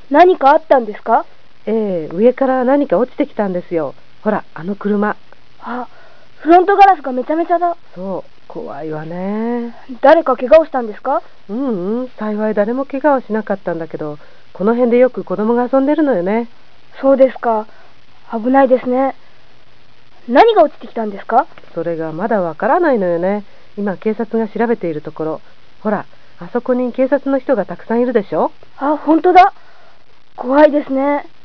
何かあったんですか？ 上から何か落ちてきたんですよ。ほら、あの車。 あ、フロントガラスがめちゃめちゃだ。 そう、怖いわね。 誰か怪我をしたんですか？ 幸い誰も怪我をしなかったんだけど、この辺でよく子供が遊んでるのよね。 そうですか。危ないですね。何が落ちてきたんですか？ それがまだわからないのよね。今警察が調べているところ。ほら、あそこに警察の人がたくさんいるでしょ。 あ、本当だ。怖いですね。